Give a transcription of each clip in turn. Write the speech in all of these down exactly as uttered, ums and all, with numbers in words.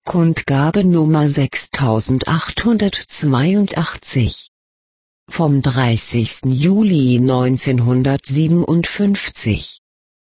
Kundgabe Nummer sechstausendachthundertzweiundachtzig vom dreißigsten Juli neunzehnhundertsiebenundfünfzig.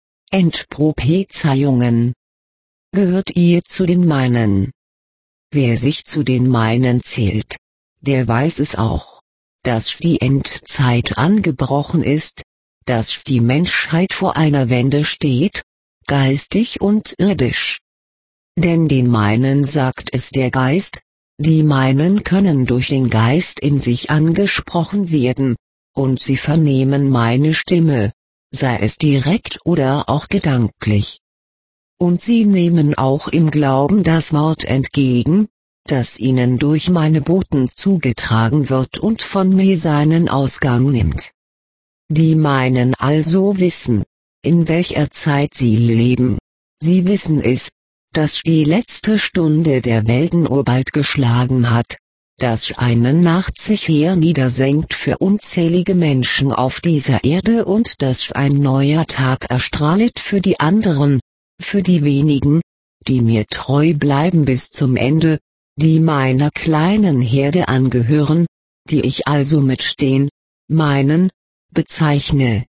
Endprophezeiungen. Gehört ihr zu den Meinen? Wer sich zu den Meinen zählt, der weiß es auch, dass die Endzeit angebrochen ist, dass die Menschheit vor einer Wende steht, geistig und irdisch. Denn den Meinen sagt es der Geist, die Meinen können durch den Geist in sich angesprochen werden, und sie vernehmen meine Stimme, sei es direkt oder auch gedanklich. Und sie nehmen auch im Glauben das Wort entgegen, das ihnen durch meine Boten zugetragen wird und von mir seinen Ausgang nimmt. Die Meinen also wissen, in welcher Zeit sie leben. Sie wissen es, dass die letzte Stunde der Weltenuhr bald geschlagen hat, dass eine Nacht sich herniedersenkt für unzählige Menschen auf dieser Erde und dass ein neuer Tag erstrahlet für die anderen, für die wenigen, die mir treu bleiben bis zum Ende, die meiner kleinen Herde angehören, die ich also mit den Meinen bezeichne.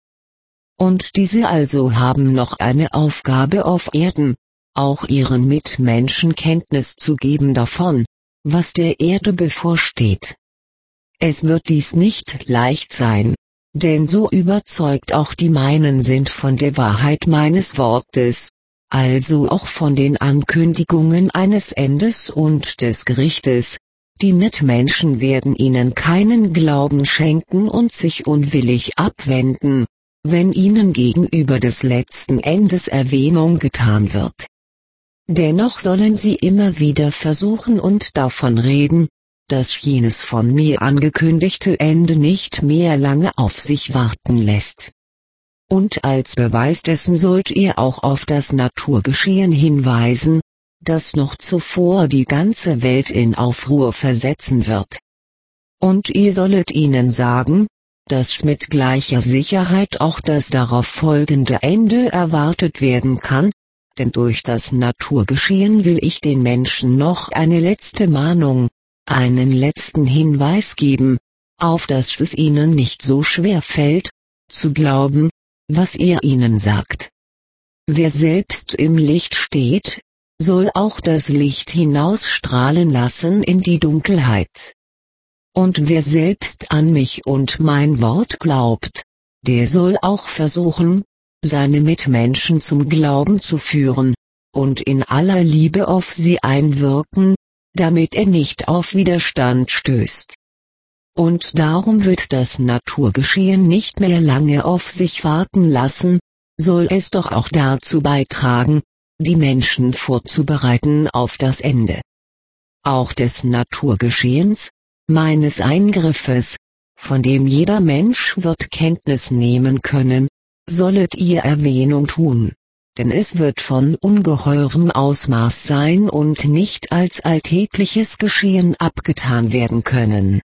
Und diese also haben noch eine Aufgabe auf Erden, auch ihren Mitmenschen Kenntnis zu geben davon, was der Erde bevorsteht. Es wird dies nicht leicht sein, denn so überzeugt auch die Meinen sind von der Wahrheit meines Wortes, also auch von den Ankündigungen eines Endes und des Gerichtes. Die Mitmenschen werden ihnen keinen Glauben schenken und sich unwillig abwenden, wenn ihnen gegenüber des letzten Endes Erwähnung getan wird. Dennoch sollen sie immer wieder versuchen und davon reden, dass jenes von mir angekündigte Ende nicht mehr lange auf sich warten lässt. Und als Beweis dessen sollt ihr auch auf das Naturgeschehen hinweisen, das noch zuvor die ganze Welt in Aufruhr versetzen wird. Und ihr solltet ihnen sagen, dass mit gleicher Sicherheit auch das darauf folgende Ende erwartet werden kann, denn durch das Naturgeschehen will ich den Menschen noch eine letzte Mahnung, einen letzten Hinweis geben, auf dass es ihnen nicht so schwer fällt, zu glauben, was ihr ihnen sagt. Wer selbst im Licht steht, soll auch das Licht hinausstrahlen lassen in die Dunkelheit. Und wer selbst an mich und mein Wort glaubt, der soll auch versuchen, seine Mitmenschen zum Glauben zu führen, und in aller Liebe auf sie einwirken, damit er nicht auf Widerstand stößt. Und darum wird das Naturgeschehen nicht mehr lange auf sich warten lassen, soll es doch auch dazu beitragen, die Menschen vorzubereiten auf das Ende. Auch des Naturgeschehens, meines Eingriffes, von dem jeder Mensch wird Kenntnis nehmen können, sollet ihr Erwähnung tun, denn es wird von ungeheurem Ausmaß sein und nicht als alltägliches Geschehen abgetan werden können.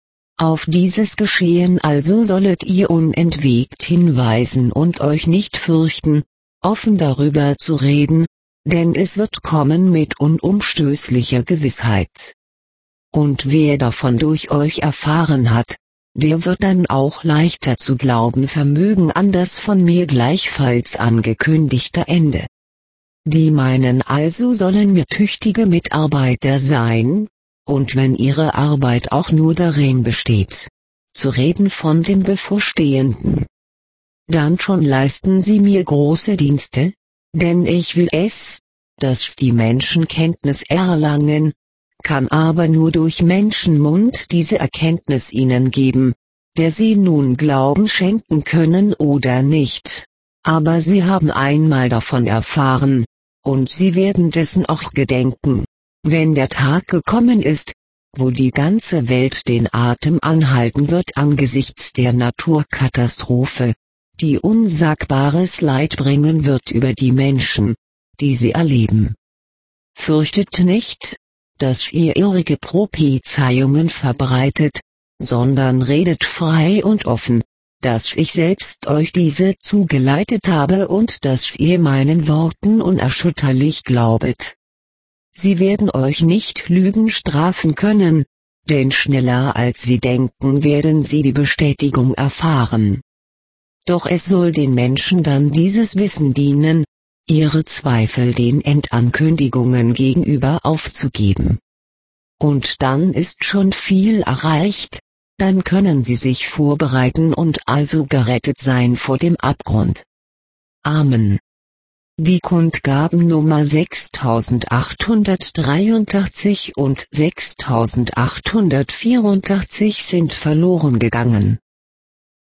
Auf dieses Geschehen also sollet ihr unentwegt hinweisen und euch nicht fürchten, offen darüber zu reden, denn es wird kommen mit unumstößlicher Gewissheit. Und wer davon durch euch erfahren hat, der wird dann auch leichter zu glauben vermögen an das von mir gleichfalls angekündigte Ende. Die Meinen also sollen mir tüchtige Mitarbeiter sein, und wenn ihre Arbeit auch nur darin besteht, zu reden von dem Bevorstehenden, dann schon leisten sie mir große Dienste, denn ich will es, dass die Menschen Kenntnis erlangen, kann aber nur durch Menschenmund diese Erkenntnis ihnen geben, der sie nun Glauben schenken können oder nicht, aber sie haben einmal davon erfahren, und sie werden dessen auch gedenken, wenn der Tag gekommen ist, wo die ganze Welt den Atem anhalten wird angesichts der Naturkatastrophe, die unsagbares Leid bringen wird über die Menschen, die sie erleben. Fürchtet nicht, dass ihr irrige Prophezeiungen verbreitet, sondern redet frei und offen, dass ich selbst euch diese zugeleitet habe und dass ihr meinen Worten unerschütterlich glaubet. Sie werden euch nicht Lügen strafen können, denn schneller als Sie denken werden Sie die Bestätigung erfahren. Doch es soll den Menschen dann dieses Wissen dienen, ihre Zweifel den Endankündigungen gegenüber aufzugeben. Und dann ist schon viel erreicht, dann können sie sich vorbereiten und also gerettet sein vor dem Abgrund. Amen. Die Kundgaben Nummer sechstausendachthundertdreiundachtzig und sechstausendachthundertvierundachtzig sind verloren gegangen.